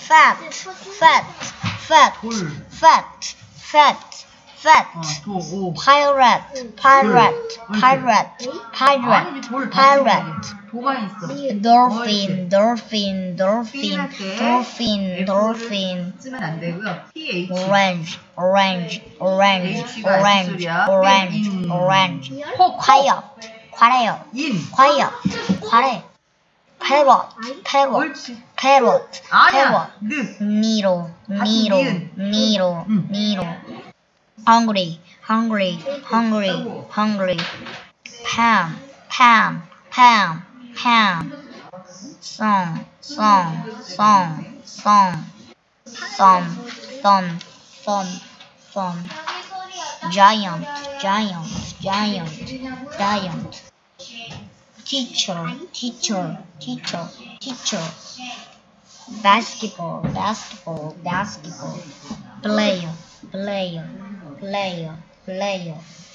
fat, fat, fat, 돌. fat, fat, fat. 도, 오. pirate, pirate, pirate, 아니, pirate, 돌 pirate. 도가 있어. dolphin, dolphin, dolphin, 할 때 dolphin, dolphin. 쓰면 안 되고요. TH. orange, orange, orange, H가 orange, H소리야. orange, 인. orange. 코, quiet, quiet, 인. quiet, quiet. parrot, parrot, 옳지. parrot, 아니야. parrot. 느. needle, needle, needle, needle. hungry, hungry, hungry, hungry. Pam, pam, pam, pam. Song, song, song, song. Thumb, thumb, thumb, thumb. Giant, giant, giant, giant. Teacher, teacher, teacher, teacher. Basketball, basketball, basketball. Player, player, player, player.